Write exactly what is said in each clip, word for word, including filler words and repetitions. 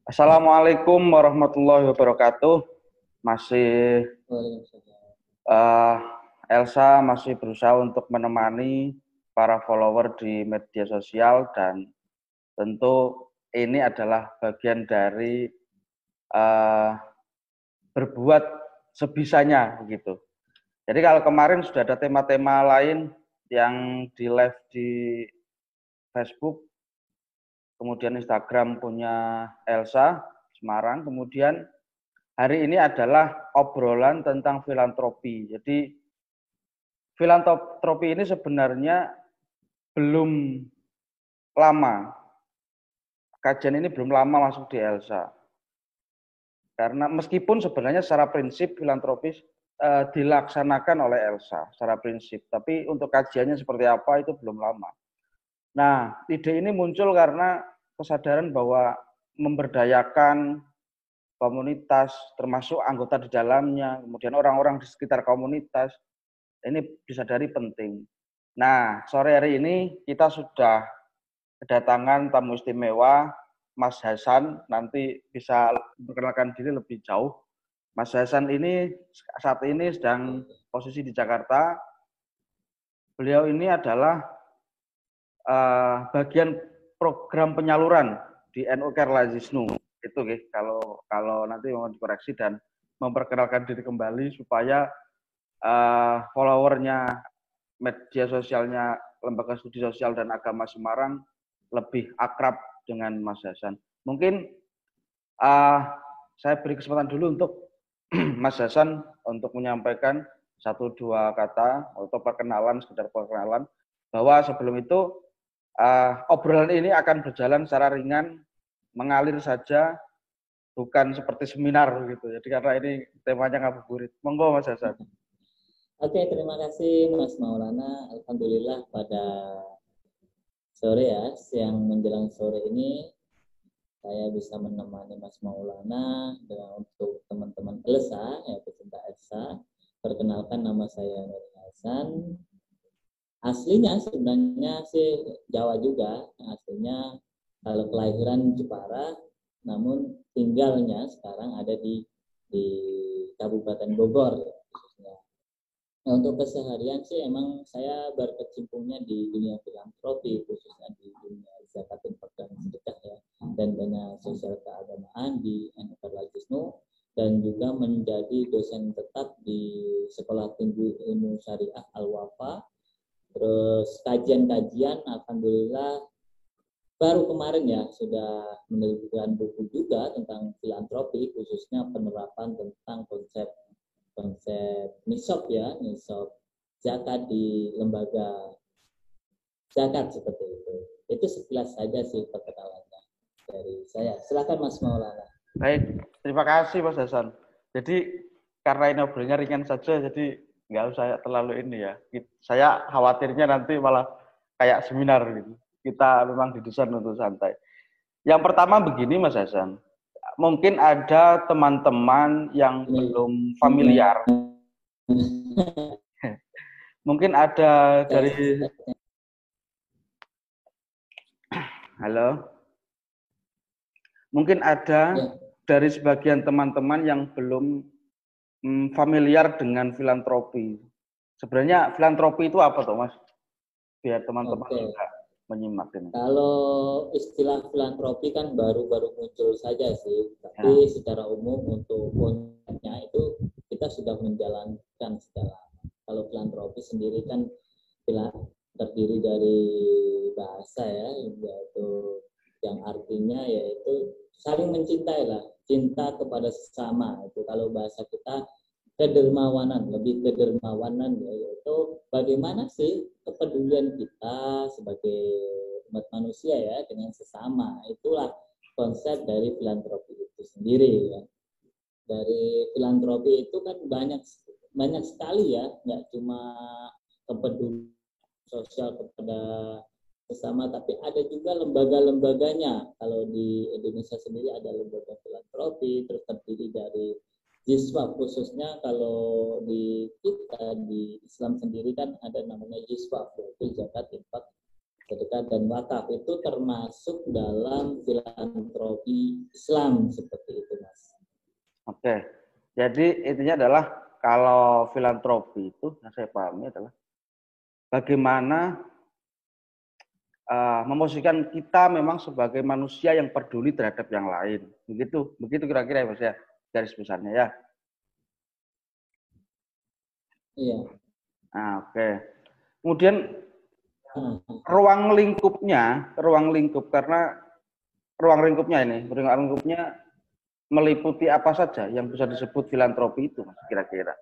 Assalamualaikum warahmatullahi wabarakatuh. Masih uh, Elsa masih berusaha untuk menemani para follower di media sosial dan tentu ini adalah bagian dari uh, berbuat sebisanya begitu. Jadi kalau kemarin sudah ada tema-tema lain yang di live di Facebook, kemudian Instagram punya Elsa Semarang, kemudian hari ini adalah obrolan tentang filantropi. Jadi filantropi ini sebenarnya belum lama, kajian ini belum lama masuk di Elsa. Karena meskipun sebenarnya secara prinsip filantropis eh, dilaksanakan oleh Elsa secara prinsip, tapi untuk kajiannya seperti apa itu belum lama. Nah, ide ini muncul karena kesadaran bahwa memberdayakan komunitas, termasuk anggota di dalamnya, kemudian orang-orang di sekitar komunitas, ini disadari penting. Nah, sore hari ini kita sudah kedatangan tamu istimewa, Mas Hasan, nanti bisa memperkenalkan diri lebih jauh. Mas Hasan ini saat ini sedang posisi di Jakarta. Beliau ini adalah uh, bagian program penyaluran di N U Kerala Zisnu. Itu okay, kalau kalau nanti mau dikoreksi dan memperkenalkan diri kembali supaya uh, followernya media sosialnya Lembaga Studi Sosial dan Agama Semarang lebih akrab dengan Mas Hasan. Mungkin uh, saya beri kesempatan dulu untuk Mas Hasan untuk menyampaikan satu dua kata atau perkenalan, sekedar perkenalan, bahwa sebelum itu uh, obrolan ini akan berjalan secara ringan, mengalir saja, bukan seperti seminar gitu. Jadi karena ini temanya ngabuburit. Monggo Mas Hasan. Oke, terima kasih Mas Maulana. Alhamdulillah pada sore ya, siang menjelang sore ini saya bisa menemani Mas Maulana dengan untuk teman-teman Elsa, ya pecinta Elsa. Perkenalkan, nama saya Nur Hasan. Aslinya sebenarnya sih Jawa juga, aslinya kalau kelahiran Jepara, namun tinggalnya sekarang ada di di Kabupaten Bogor. Nah, untuk keseharian sih emang saya berkecimpungnya di dunia filantropi, khususnya di dunia zakat infak dan sedekah ya, dan dana sosial keagamaan di N U Kerala Zisnu, dan juga menjadi dosen tetap di Sekolah Tinggi Ilmu Syariah Al-Wafa. Terus kajian-kajian, alhamdulillah baru kemarin ya sudah menerbitkan buku juga tentang filantropi, khususnya penerapan tentang konsep konsep nisab ya, nisab zakat di lembaga zakat seperti itu. Itu sekilas saja sih perkenalannya dari saya. Silakan Mas Maulana. Baik, terima kasih Mas Hasan. Jadi karena ini obrolannya ringan saja, jadi nggak usah terlalu ini ya. Saya khawatirnya nanti malah kayak seminar gitu. Kita memang didesain untuk santai. Yang pertama begini Mas Hasan, mungkin ada teman-teman yang belum familiar. Mungkin ada dari Halo. Mungkin ada ya. Dari sebagian teman-teman yang belum hmm, familiar dengan filantropi. Sebenarnya filantropi itu apa toh Mas? Biar teman-teman okay. juga menyimak ini. Kalau istilah filantropi kan baru-baru muncul saja sih, tapi ya. Secara umum untuk konsepnya itu kita sudah menjalankan secara. Kalau filantropi sendiri kan terdiri dari bahasa ya, yaitu yang artinya yaitu saling mencintai lah, cinta kepada sesama. Itu kalau bahasa kita kedermawanan, lebih kedermawanan ya, yaitu bagaimana sih kepedulian kita sebagai umat manusia ya dengan sesama. Itulah konsep dari filantropi itu sendiri ya. Dari filantropi itu kan banyak banyak sekali ya, nggak cuma kepedulian sosial kepada sesama, tapi ada juga lembaga-lembaganya. Kalau di Indonesia sendiri ada lembaga filantropi, terus terdiri dari Jiswa, khususnya kalau di kita di Islam sendiri kan ada namanya Jiswa, yaitu zakat infak sedekah zakat, dan wakaf itu termasuk dalam filantropi Islam seperti itu, Mas. Oke, jadi intinya adalah kalau filantropi itu yang saya pahami adalah bagaimana uh, memposisikan kita memang sebagai manusia yang peduli terhadap yang lain. Begitu, begitu kira-kira ya Mas ya, garis besarnya ya. Iya. Nah, oke. Kemudian ruang lingkupnya, ruang lingkup karena ruang lingkupnya ini, ruang lingkupnya meliputi apa saja yang bisa disebut filantropi itu, Mas, kira-kira?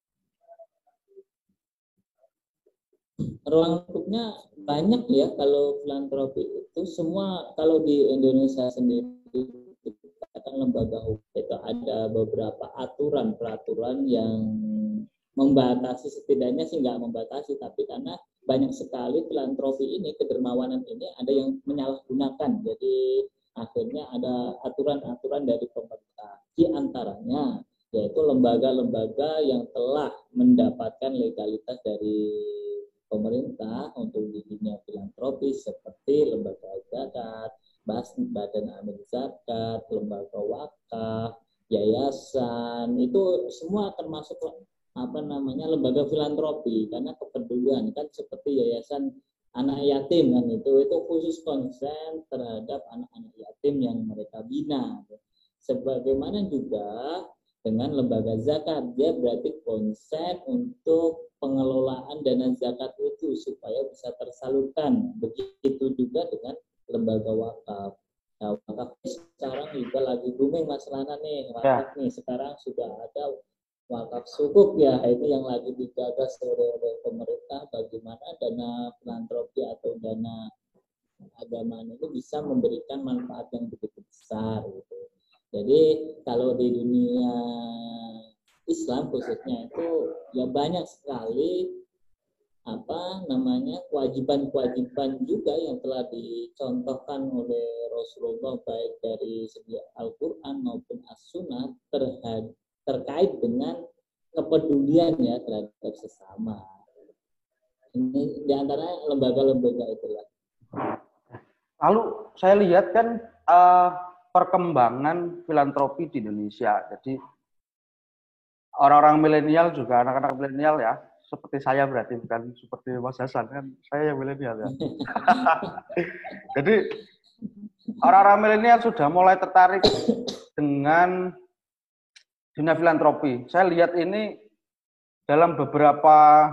Ruang lingkupnya banyak ya kalau filantropi itu. Semua kalau di Indonesia sendiri kan lembaga hukum itu ada beberapa aturan peraturan yang membatasi, setidaknya sih nggak membatasi, tapi karena banyak sekali filantropi ini, kedermawanan ini ada yang menyalahgunakan. Jadi akhirnya ada aturan-aturan dari pemerintah, di antaranya yaitu lembaga-lembaga yang telah mendapatkan legalitas dari pemerintah untuk di dunia filantropis seperti lembaga zakat, badan amil zakat, lembaga wakaf, yayasan, itu semua termasuk apa namanya lembaga filantropi karena kepedulian, kan seperti yayasan anak yatim kan, itu itu khusus konsen terhadap anak-anak yatim yang mereka bina. Sebagaimana juga dengan lembaga zakat, dia berarti konsen untuk pengelolaan dana zakat itu supaya bisa tersalurkan. Begitu juga dengan lembaga wakaf. Nah, wakaf sekarang juga lagi booming Mas Lana nih, wakaf nih sekarang sudah ada wakaf sukuk ya, itu yang lagi digagas oleh pemerintah, bagaimana dana filantropi atau dana agama ini bisa memberikan manfaat yang begitu besar gitu. Jadi kalau di dunia Islam khususnya itu ya banyak sekali apa namanya kewajiban-kewajiban juga yang telah dicontohkan oleh Rasulullah baik dari segi Al-Quran maupun As-Sunnah terhadap terkait dengan kepedulian ya terhadap sesama. Ini diantara lembaga-lembaga itulah. Lalu saya lihat kan uh, perkembangan filantropi di Indonesia. Jadi orang-orang milenial juga, anak-anak milenial ya, seperti saya berarti, bukan seperti Mas Hasan kan, saya yang milenial ya. Jadi orang-orang milenial sudah mulai tertarik dengan dunia filantropi. Saya lihat ini dalam beberapa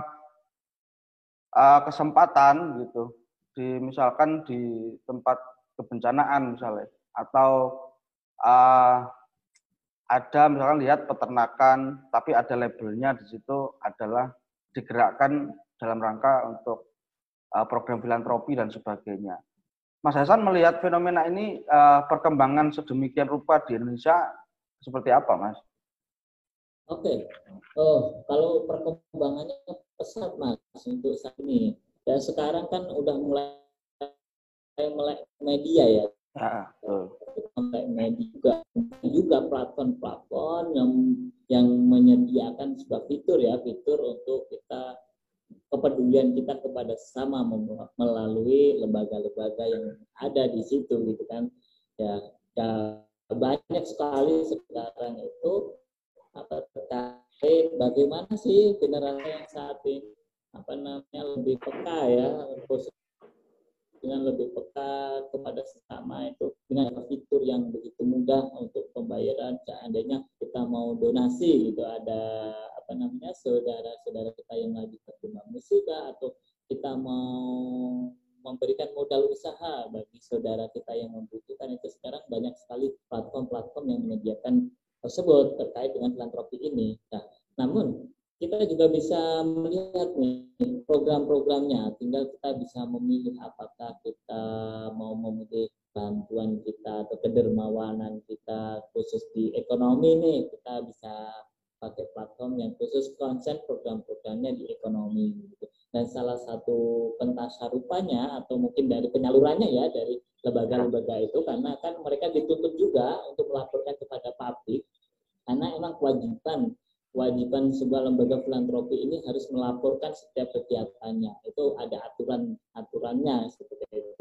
uh, kesempatan gitu, di misalkan di tempat kebencanaan misalnya, atau uh, ada misalkan lihat peternakan, tapi ada labelnya di situ adalah digerakkan dalam rangka untuk uh, program filantropi dan sebagainya. Mas Hasan melihat fenomena ini uh, perkembangan sedemikian rupa di Indonesia seperti apa, Mas? Oke, oh kalau perkembangannya pesat Mas untuk saat ini. Dan sekarang kan udah mulai melek media ya. Ya, Melek media juga, juga platform-platform yang yang menyediakan sebuah fitur ya, fitur untuk kita kepedulian kita kepada sesama melalui lembaga-lembaga yang ada di situ gitu kan. Ya, ya banyak sekali sekarang itu apa terkait bagaimana sih generasi yang saat ini apa namanya lebih peka ya, dengan lebih peka kepada sesama itu dengan fitur yang begitu mudah untuk pembayaran. Seandainya kita mau donasi gitu, ada apa namanya saudara-saudara kita yang lagi terkena musibah, atau kita mau memberikan modal usaha bagi saudara kita yang membutuhkan, itu sekarang banyak sekali platform-platform yang menyediakan tersebut terkait dengan filantropi ini. Nah, namun kita juga bisa melihat nih program-programnya, tinggal kita bisa memilih apakah kita mau memilih bantuan kita atau kedermawanan kita khusus di ekonomi nih, kita bisa pakai platform yang khusus konsen program-programnya di ekonomi gitu. Dan salah satu pentasarupannya atau mungkin dari penyalurannya ya dari lembaga-lembaga itu, karena kan mereka dituntut juga untuk melaporkan kepada publik, karena emang kewajiban kewajiban sebuah lembaga filantropi ini harus melaporkan setiap kegiatannya. Itu ada aturan aturannya seperti itu.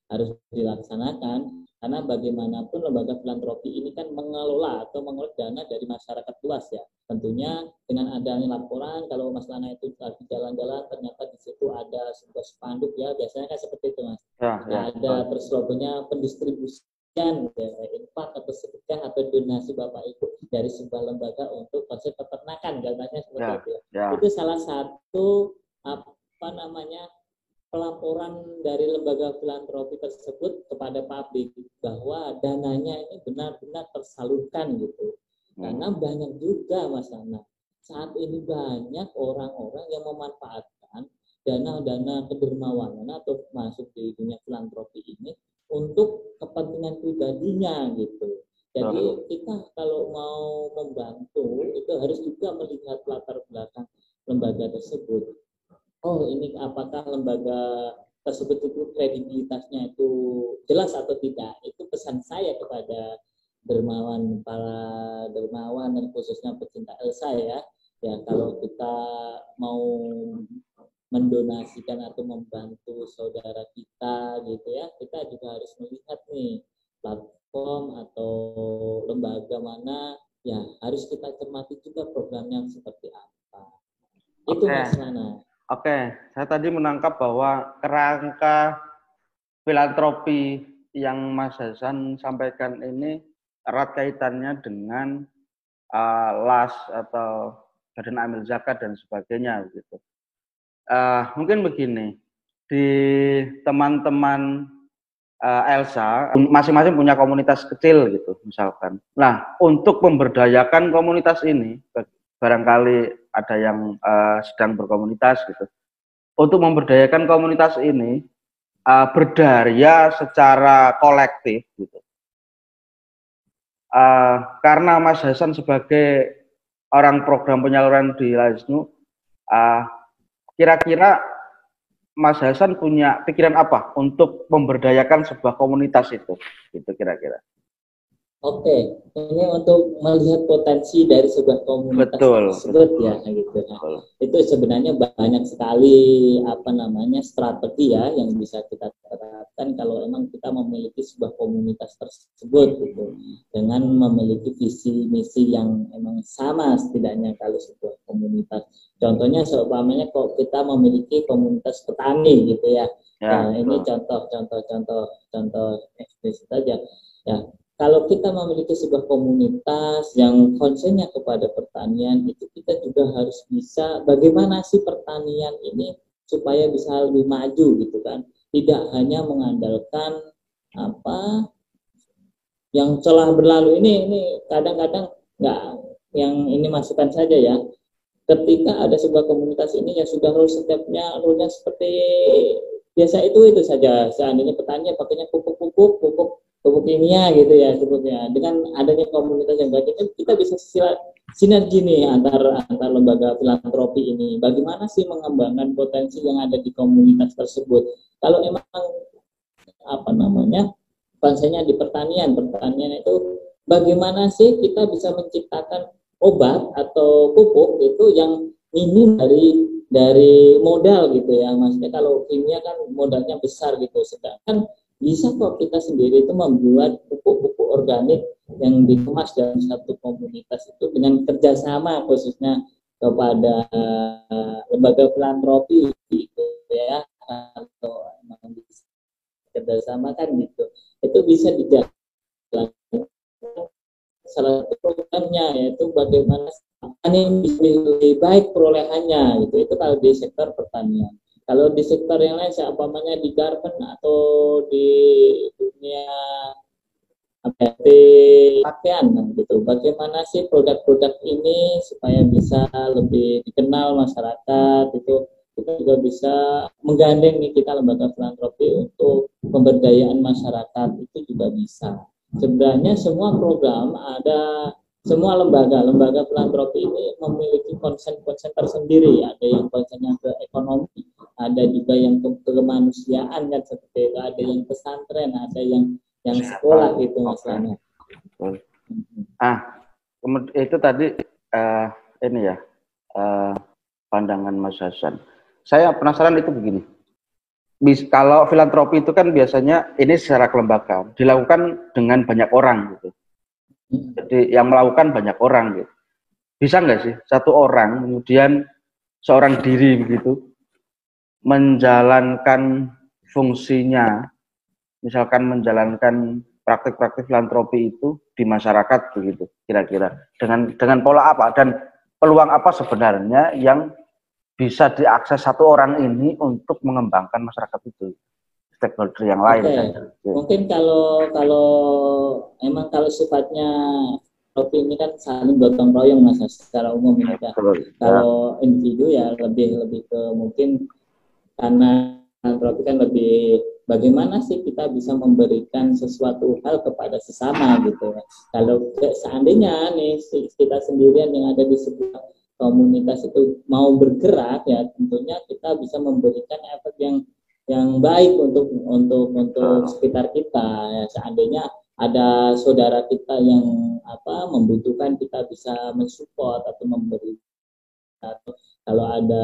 harus dilaksanakan. Karena bagaimanapun lembaga filantropi ini kan mengelola atau mengelola dana dari masyarakat luas ya. Tentunya dengan adanya laporan kalau Mas Lana itu lagi jalan-jalan ternyata di situ ada sebuah spanduk ya, biasanya kan seperti itu Mas. Ya, nah, ya. Ada terus logonya pendistribusian ya, infak atau sedekah atau donasi Bapak Ibu dari sebuah lembaga untuk konsep peternakan, gambarnya seperti Ya, itu ya. ya. Itu salah satu apa namanya pelaporan dari lembaga filantropi tersebut kepada publik bahwa dananya ini benar-benar tersalurkan gitu. Hmm. Karena banyak juga Mas Ana, saat ini banyak orang-orang yang memanfaatkan dana-dana kedermawanan atau masuk di dunia filantropi ini untuk kepentingan pribadinya gitu. Jadi oh. kita kalau mau membantu itu harus juga melihat latar belakang lembaga tersebut. Oh ini apakah lembaga tersebut itu kredibilitasnya itu jelas atau tidak, itu pesan saya kepada dermawan, para dermawan dan khususnya pecinta Elsa ya. Ya kalau kita mau mendonasikan atau membantu saudara kita gitu ya, kita juga harus melihat nih platform atau lembaga mana ya harus kita cermati juga programnya seperti apa. Itu okay. Mas Lana. Oke, saya tadi menangkap bahwa kerangka filantropi yang Mas Hasan sampaikan ini erat kaitannya dengan uh, L A S atau Badan Amil Zakat dan sebagainya gitu. Uh, mungkin begini, di teman-teman uh, Elsa masing-masing punya komunitas kecil gitu misalkan. Nah, untuk memberdayakan komunitas ini, barangkali ada yang uh, sedang berkomunitas gitu. Untuk memberdayakan komunitas ini uh, berdaya secara kolektif gitu. Uh, karena Mas Hasan sebagai orang program penyaluran di Laisnu, uh, kira-kira Mas Hasan punya pikiran apa untuk memberdayakan sebuah komunitas itu, gitu kira-kira? Oke, ini untuk melihat potensi dari sebuah komunitas betul, tersebut betul, ya, gitu. Betul. Itu sebenarnya banyak sekali apa namanya strategi ya yang bisa kita terapkan kalau emang kita memiliki sebuah komunitas tersebut gitu, dengan memiliki visi misi yang emang sama setidaknya kalau sebuah komunitas. Contohnya seumpamanya kok kita memiliki komunitas petani gitu ya. Ya, nah, ini contoh-contoh-contoh contoh eksplisit saja ya. Kalau kita memiliki sebuah komunitas yang konsennya kepada pertanian, itu kita juga harus bisa bagaimana sih pertanian ini supaya bisa lebih maju gitu kan. Tidak hanya mengandalkan apa yang telah berlalu ini, ini kadang-kadang nggak, yang ini masukan saja ya. Ketika ada sebuah komunitas ini yang sudah rule stepnya, rule-nya seperti biasa itu itu saja. Seandainya petani pakainya pupuk-pupuk, pupuk pupuk kimia gitu ya sebutnya. Dengan adanya komunitas yang baik itu kita bisa sinergi nih antar antar lembaga filantropi ini. Bagaimana sih mengembangkan potensi yang ada di komunitas tersebut? Kalau emang apa namanya konsepnya di pertanian, pertanian itu bagaimana sih kita bisa menciptakan obat atau pupuk itu yang minim dari dari modal gitu ya. Maksudnya kalau kimia kan modalnya besar gitu, sedangkan bisa kok kita sendiri itu membuat pupuk-pupuk organik yang dikemas dalam satu komunitas itu dengan kerjasama khususnya kepada uh, lembaga filantropi gitu ya, atau memang bisa kerjasama kan gitu, itu bisa dijalankan. Salah satu programnya yaitu bagaimana petani bisa lebih baik perolehannya gitu, itu kalau di sektor pertanian. Kalau di sektor yang lain, seumpamanya di garmen atau di dunia di pakaian gitu, bagaimana sih produk-produk ini supaya bisa lebih dikenal masyarakat, itu kita juga bisa menggandeng nih kita lembaga filantropi untuk pemberdayaan masyarakat, itu juga bisa. Sebenarnya semua program ada, semua lembaga lembaga filantropi ini memiliki konsen-konsen tersendiri. Ada yang konsennya ke ekonomi, ada juga yang ke kemanusiaan kan seperti itu, ada yang pesantren, ada yang yang sekolah gitu Mas Lana. Ah, kemudian itu tadi uh, ini ya uh, pandangan Mas Hasan. Saya penasaran itu begini. bis, kalau filantropi itu kan biasanya ini secara kelembagaan dilakukan dengan banyak orang gitu. Jadi yang melakukan banyak orang gitu. Bisa nggak sih satu orang kemudian seorang diri begitu menjalankan fungsinya, misalkan menjalankan praktik-praktik filantropi itu di masyarakat begitu kira-kira dengan dengan pola apa dan peluang apa sebenarnya yang bisa diakses satu orang ini untuk mengembangkan masyarakat itu, stakeholder yang lain. Oke, okay. Mungkin kalau kalau emang kalau sifatnya tropi ini kan saling gotong royong mas secara umum ini ya. Kalau individu ya lebih lebih ke mungkin karena tropi kan lebih bagaimana sih kita bisa memberikan sesuatu hal kepada sesama gitu. Kalau seandainya nih kita sendirian yang ada di sebuah komunitas itu mau bergerak ya tentunya kita bisa memberikan efek yang yang baik untuk untuk untuk sekitar kita ya. Seandainya ada saudara kita yang apa membutuhkan kita bisa mensupport atau memberi atau kalau ada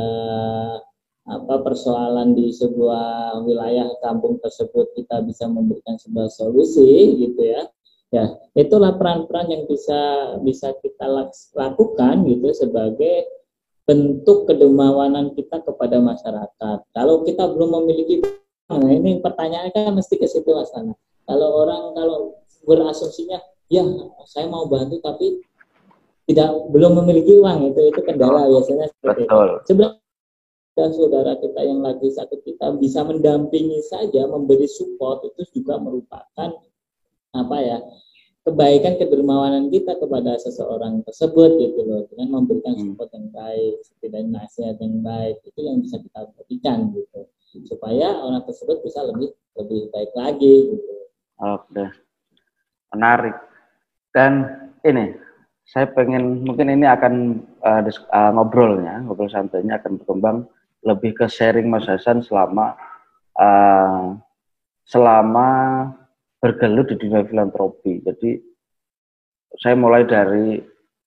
apa persoalan di sebuah wilayah kampung tersebut kita bisa memberikan sebuah solusi gitu ya. Ya, itulah peran-peran yang bisa bisa kita lakukan gitu sebagai bentuk kedermawanan kita kepada masyarakat. Kalau kita belum memiliki, nah ini pertanyaannya kan mesti ke situ Mas Nana. Kalau orang kalau berasumsinya, ya saya mau bantu tapi tidak belum memiliki uang itu itu kendala biasanya seperti itu. Sebenarnya saudara kita yang lagi sakit kita bisa mendampingi saja, memberi support itu juga merupakan apa ya kebaikan kedermawanan kita kepada seseorang tersebut gitu loh dengan memberikan support yang baik, setidaknya nasihat yang baik itu yang bisa kita berikan gitu supaya orang tersebut bisa lebih lebih baik lagi gitu. Oke, menarik. Dan ini saya pengen mungkin ini akan uh, uh, ngobrolnya ngobrol santainya akan berkembang lebih ke sharing Mas Hasan selama uh, selama bergelut di dunia filantropi. Jadi saya mulai dari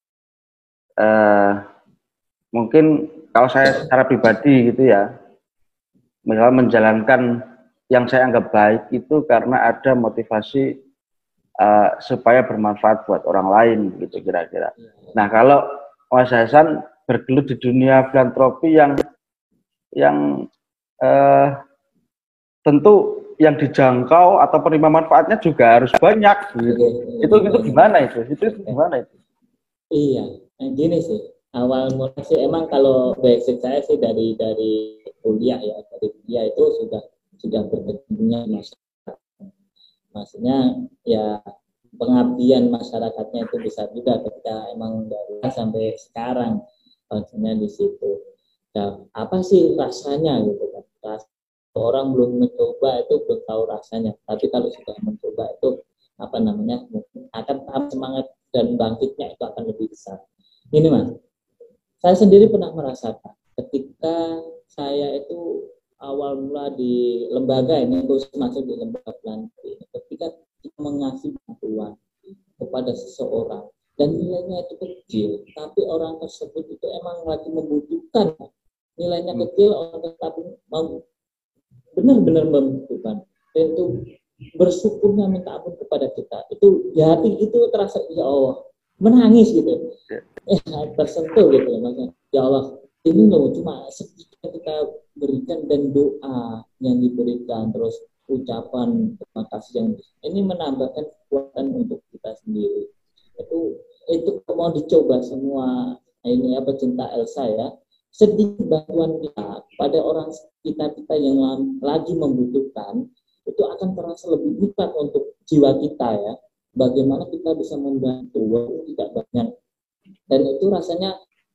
uh, mungkin kalau saya secara pribadi gitu ya, misalnya menjalankan yang saya anggap baik itu karena ada motivasi uh, supaya bermanfaat buat orang lain gitu kira-kira. Nah kalau Mas Hasan bergelut di dunia filantropi yang yang uh, tentu yang dijangkau atau penerima manfaatnya juga harus banyak gitu. Itu itu gimana itu? Itu, itu gimana itu? Iya, nah gini sih. Awal mulai sih emang kalau basic saya sih dari dari kuliah ya, dari kuliah itu sudah sudah berkecimpungnya masyarakat. Maksudnya ya pengabdian masyarakatnya itu bisa juga ketika emang dari sampai sekarang maksudnya di situ. Ya, apa sih rasanya gitu kan? Orang belum mencoba itu belum tahu rasanya, tapi kalau sudah mencoba itu apa namanya akan tahap semangat dan bangkitnya itu akan lebih besar. Ini mas, saya sendiri pernah merasakan ketika saya itu awal mula di lembaga ini, khusus masuk di lembaga filantropi, ketika kita mengasih bantuan kepada seseorang dan nilainya itu kecil, tapi orang tersebut itu emang lagi membutuhkan, nilainya kecil orang tersebut mau benar-benar membutuhkan dan itu bersyukurnya minta ampun kepada kita itu di hati itu terasa ya Allah menangis gitu eh tersentuh gitu maksudnya ya Allah ini loh cuma sedikit kita berikan dan doa yang diberikan terus ucapan terima kasih yang ini menambahkan kekuatan untuk kita sendiri itu itu mau dicoba semua ini apa cinta Elsa ya sedikit bantuan kita pada orang kita kita yang lagi membutuhkan itu akan terasa lebih nikmat untuk jiwa kita ya. Bagaimana kita bisa membantu walaupun tidak banyak dan itu rasanya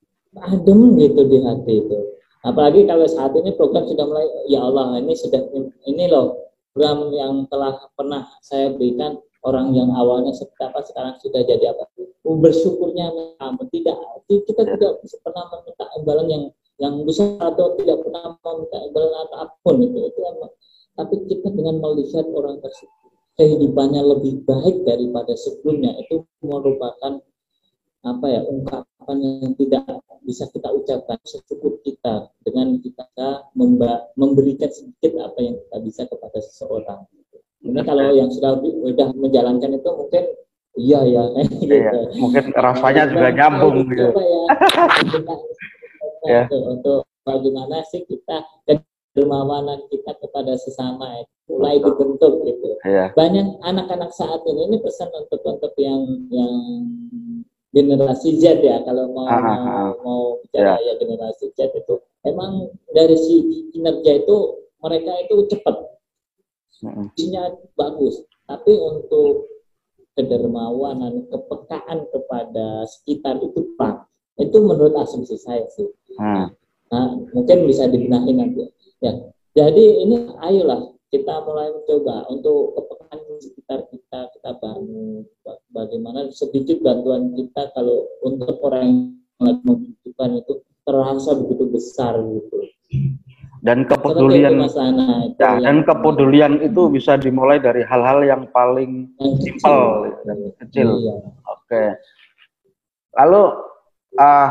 adem gitu di hati itu. Apalagi kalau saat ini program sudah mulai ya Allah ini sudah ini loh program yang telah pernah saya berikan orang yang awalnya seperti apa sekarang sudah jadi apa bersyukurnya tidak kita tidak pernah meminta imbalan yang yang besar atau tidak pernah meminta imbalan atau apapun itu itu emang tapi kita dengan melihat orang tersebut kehidupannya lebih baik daripada sebelumnya itu merupakan apa ya ungkapan yang tidak bisa kita ucapkan secukup kita dengan kita memba- memberikan sedikit apa yang kita bisa kepada seseorang. Ini kalau yang sudah sudah menjalankan itu mungkin iya ya gitu. Iya, mungkin rasanya juga nyambung gitu. Coba ya, ya. Untuk, untuk bagaimana sih kita kedermawanan kita kepada sesama itu mulai dibentuk gitu. Iya. Banyak anak-anak saat ini ini pesan untuk untuk yang yang generasi Z ya, kalau mau ah, mau, ah. mau bicara ya. ya generasi Z itu emang dari si kinerja itu mereka itu cepat, isinya bagus, tapi untuk kedermawanan, kepekaan kepada sekitar itu pak, itu menurut asumsi saya sih. Hmm. Nah, mungkin bisa dibenahi nanti. Ya, jadi ini ayolah kita mulai mencoba untuk kepekaan sekitar kita, kita bangun bagaimana sedikit bantuan kita kalau untuk orang yang membutuhkan itu terasa begitu besar gitu. Dan kepedulian itu, Lana, itu ya, dan kepedulian itu bisa dimulai dari hal-hal yang paling simpel dan kecil. Iya. Oke. Lalu uh,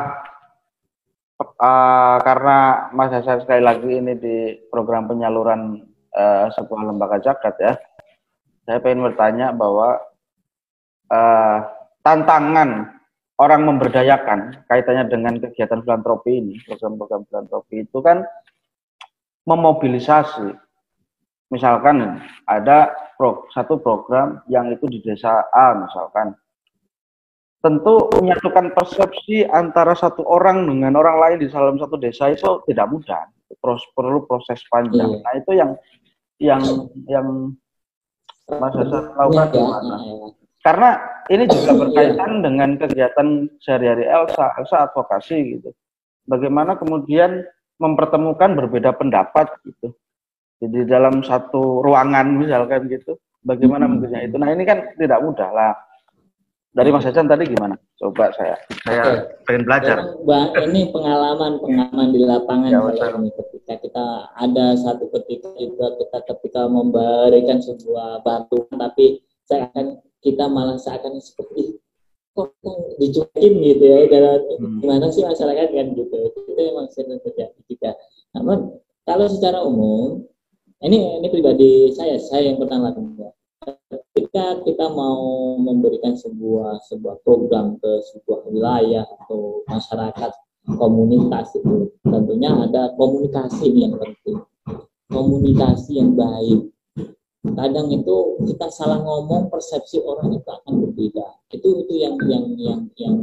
uh, karena Mas Hasan sekali lagi ini di program penyaluran uh, sebuah lembaga zakat ya, saya ingin bertanya bahwa uh, tantangan orang memberdayakan kaitannya dengan kegiatan filantropi ini, program-program filantropi itu kan memobilisasi. Misalkan ada pro, satu program yang itu di desa A misalkan, tentu menyatukan persepsi antara satu orang dengan orang lain di dalam satu desa itu tidak mudah, Pros, perlu proses panjang. Iya. Nah itu yang yang yang Mas Hasan lakukan gimana? Karena ini juga berkaitan dengan kegiatan sehari-hari Elsa, Elsa advokasi gitu. Bagaimana kemudian mempertemukan berbeda pendapat gitu. Jadi dalam satu ruangan misalkan gitu, bagaimana hmm. mungkinnya itu. Nah ini kan tidak mudah lah. Dari Mas Hasan tadi gimana? Coba saya, saya Oke. pengen belajar. Ya, ini pengalaman-pengalaman di lapangan ya, kalau ini ketika kita ada satu ketika juga kita ketika memberikan sebuah bantuan, tapi saya akan kita malah seakan seperti kok dicuekin gitu ya, dalam hmm. gimana sih masyarakat kan gitu. Itu memang sering terjadi juga. Namun kalau secara umum, ini ini pribadi saya, saya yang pernah lakukan. Ketika kita mau memberikan sebuah sebuah program ke sebuah wilayah atau masyarakat komunitas itu, tentunya ada komunikasi yang penting, komunikasi yang baik. Kadang itu kita salah ngomong, persepsi orang itu akan berbeda. Itu itu yang yang yang yang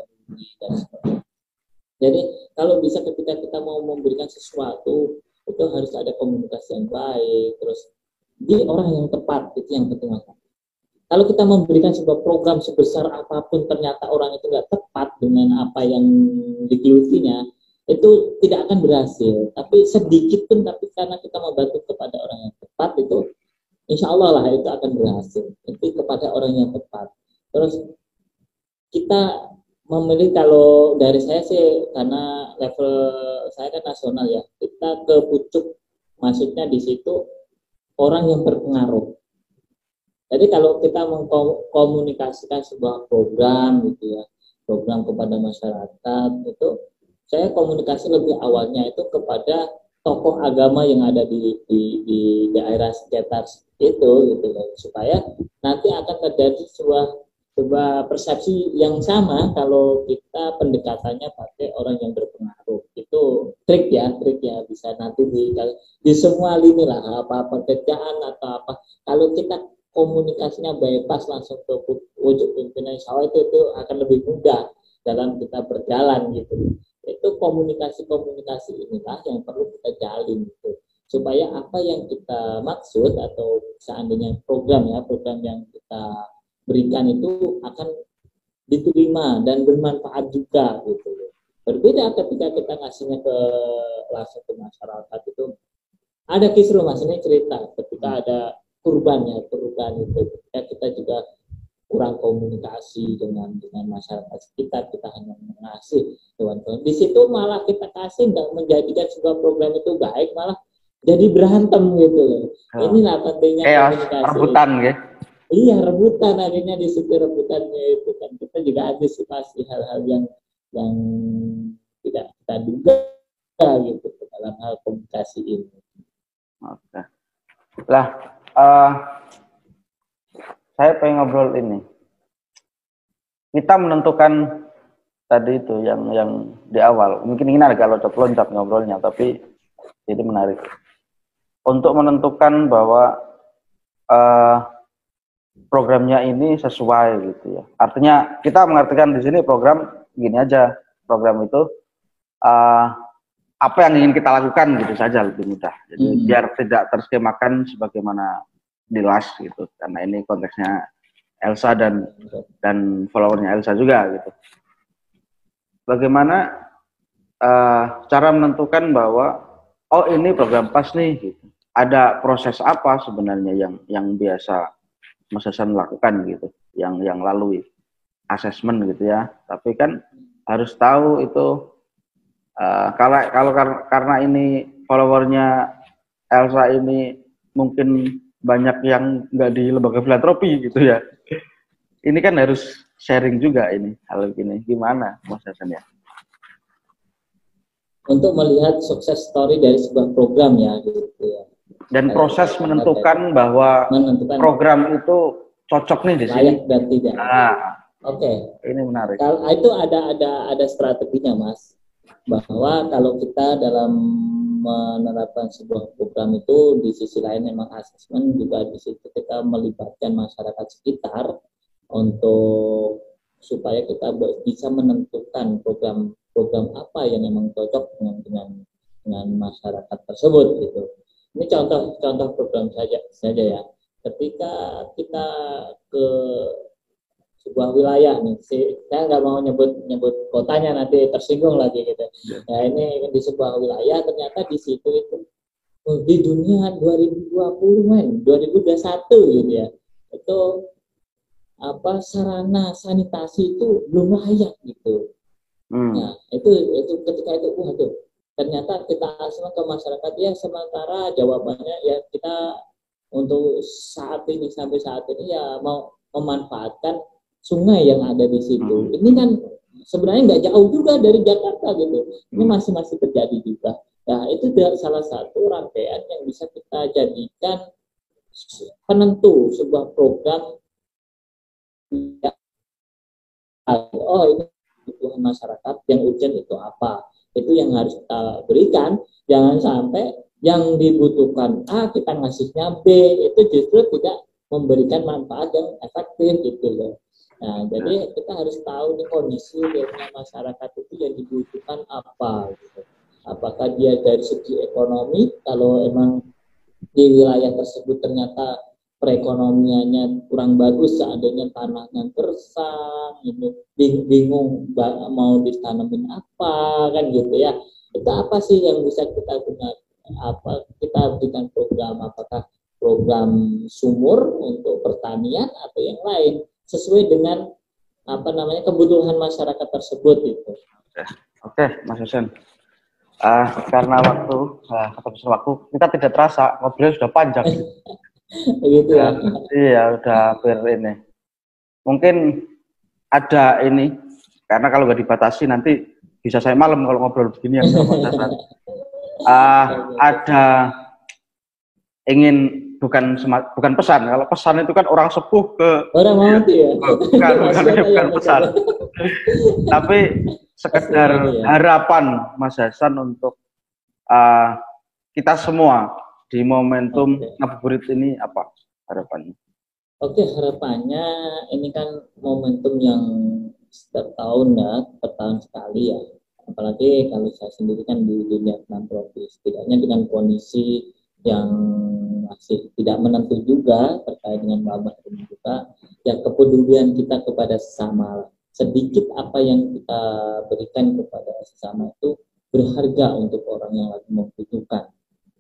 jadi kalau bisa ketika kita mau memberikan sesuatu itu harus ada komunikasi yang baik, terus di orang yang tepat, itu yang penting. Kalau kita memberikan sebuah program sebesar apapun ternyata orang itu nggak tepat dengan apa yang digelutinya, itu tidak akan berhasil. Tapi sedikit pun, tapi karena kita membantu kepada orang yang tepat itu insya Allah lah itu akan berhasil. Itu kepada orang yang tepat. Terus kita memilih, kalau dari saya sih karena level saya kan nasional ya, kita ke pucuk, maksudnya di situ orang yang berpengaruh. Jadi kalau kita mengkomunikasikan sebuah program gitu ya, program kepada masyarakat itu, saya komunikasi lebih awalnya itu kepada tokoh agama yang ada di di, di daerah sekitar itu gitu loh, supaya nanti akan terjadi sebuah sebuah persepsi yang sama kalau kita pendekatannya pakai orang yang berpengaruh. Itu trik ya, trik ya, bisa nanti di di semua lini lah, apa pekerjaan atau apa. Kalau kita komunikasinya bypass langsung ke wujud pimpinan, insya Allah itu, itu akan lebih mudah dalam kita berjalan gitu. Itu komunikasi-komunikasi inilah yang perlu kita jalin gitu, supaya apa yang kita maksud atau seandainya program ya program yang kita berikan itu akan diterima dan bermanfaat juga gitu. Berbeda ketika kita ngasihnya ke langsung ke masyarakat itu. Ada kisruh, maksudnya cerita ketika ada kurbannya, kurban itu ketika kita juga kurang komunikasi dengan dengan masyarakat sekitar, kita hanya mengasih hewan-hewan. Di situ malah kita kasih dan menjadikan sebuah program itu baik, malah jadi berantem gitu loh. Oh. Inilah pentingnya komunikasi. Rebutan ya. Iya, rebutan, akhirnya di situ rebutannya itu kan kita juga antisipasi hal-hal yang yang tidak kita duga gitu dalam hal komunikasi ini. Oke. Lah, uh, saya pengen ngobrol ini. Kita menentukan tadi itu yang yang di awal. Mungkin ini agak loncat-loncat ngobrolnya, tapi ini menarik. Untuk menentukan bahwa uh, programnya ini sesuai gitu ya. Artinya kita mengartikan di sini program gini aja. Program itu uh, apa yang ingin kita lakukan gitu saja, lebih mudah. Jadi hmm. biar tidak terskemakan sebagaimana di L A S gitu. Karena ini konteksnya Elsa dan dan followernya Elsa juga gitu. Bagaimana uh, cara menentukan bahwa oh ini program pas nih gitu. Ada proses apa sebenarnya yang yang biasa Mas Hasan lakukan gitu, yang yang lalui asesmen gitu ya. Tapi kan harus tahu itu uh, kalau kalau kar karena ini followernya Elsa ini mungkin banyak yang nggak di lembaga filantropi gitu ya. Ini kan harus sharing juga ini hal ini. Gimana Mas Hasan ya? Untuk melihat sukses story dari sebuah program ya gitu ya. Dan proses menentukan bahwa menentukan program itu cocok nih di sini dan tidak. Nah, oke. Okay. Ini menarik. Kalau itu ada ada ada strateginya, Mas. Bahwa kalau kita dalam menerapkan sebuah program itu di sisi lain memang asesmen juga di situ kita melibatkan masyarakat sekitar untuk supaya kita bisa menentukan program program apa yang memang cocok dengan dengan dengan masyarakat tersebut gitu. Ini contoh contoh program saja saja ya. Ketika kita ke sebuah wilayah nih, saya nggak mau nyebut nyebut kotanya nanti tersinggung lagi gitu. Nah ini di sebuah wilayah ternyata di situ itu oh, di dunia dua ribu dua puluh men, dua ribu dua puluh satu gitu ya, itu apa sarana sanitasi itu belum layak gitu. Hmm. Nah itu itu ketika itu waduh ternyata kita asal ke masyarakat ya sementara jawabannya ya kita untuk saat ini sampai saat ini ya mau memanfaatkan sungai yang ada di situ. Ini kan sebenarnya nggak jauh juga dari Jakarta gitu. Ini masih masih terjadi juga. Nah itu salah satu rangkaian yang bisa kita jadikan penentu sebuah program. Oh ini kebutuhan masyarakat yang urgent itu apa? Itu yang harus kita berikan. Jangan sampai yang dibutuhkan A kita ngasihnya B, itu justru tidak memberikan manfaat yang efektif gitu loh. Nah, jadi kita harus tahu nih kondisi dari masyarakat itu yang dibutuhkan apa gitu. Apakah dia dari segi ekonomi, kalau emang di wilayah tersebut ternyata perekonomiannya kurang bagus, seandainya tanahnya gersang, ini bingung mau ditanamin apa kan gitu ya. Itu apa sih yang bisa kita gunakan? Apa kita berikan program, apakah program sumur untuk pertanian atau yang lain sesuai dengan apa namanya kebutuhan masyarakat tersebut itu. Oke, Oke Mas Hasan. Uh, karena waktu, uh, waktu kita tidak terasa ngobrolnya sudah panjang. Begitu ya. Uh, iya, udah hampir ini. Mungkin ada ini karena kalau nggak dibatasi nanti bisa saya malam kalau ngobrol begini yang sama Mas Hasan. Uh, ada ingin bukan semat, bukan pesan. Kalau pesan itu kan orang sepuh ke orang mati ya. Bukan, bukan, bukan pesan. Tapi sekedar harapan Mas Hasan untuk uh, kita semua di momentum okay. Ngabuburit ini apa harapannya? Oke, okay, harapannya ini kan momentum yang setiap tahun ya, per tahun sekali ya. Apalagi kalau saya sendiri kan di dunia filantropi, setidaknya dengan kondisi yang masih tidak menentu juga terkait dengan wabah ini juga, yang kepedulian kita kepada sesama, sedikit apa yang kita berikan kepada sesama itu berharga untuk orang yang lagi membutuhkan.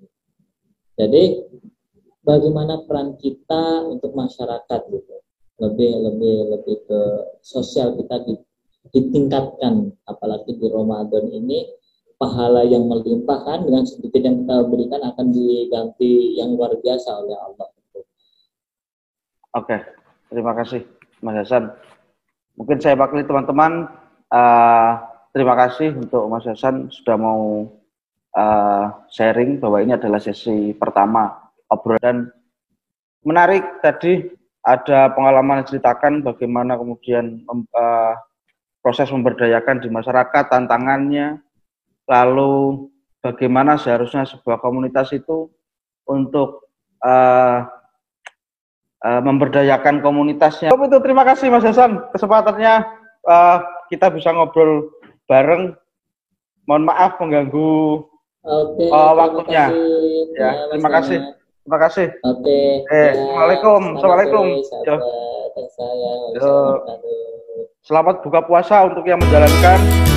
Jadi bagaimana peran kita untuk masyarakat gitu, lebih lebih lebih ke sosial kita ditingkatkan, apalagi di Ramadan ini pahala yang melimpahkan dengan sedikit yang kita berikan akan diganti yang luar biasa oleh Allah. Oke, Terima kasih, Mas Hasan. Mungkin saya wakili teman-teman. Uh, terima kasih untuk Mas Hasan sudah mau uh, sharing bahwa ini adalah sesi pertama obrolan. Dan menarik tadi ada pengalaman diceritakan bagaimana kemudian uh, proses memberdayakan di masyarakat, tantangannya, lalu bagaimana seharusnya sebuah komunitas itu untuk uh, uh, memberdayakan komunitasnya. Itu terima kasih Mas Hasan, kesempatannya uh, kita bisa ngobrol bareng. Mohon maaf mengganggu Oke, uh, waktunya. Kasih, ya, ya, terima kasih. Terima kasih. Oke. Eh, ya, Assalamualaikum. Assalamualaikum. Sahabat, saya, Selamat buka puasa untuk yang menjalankan.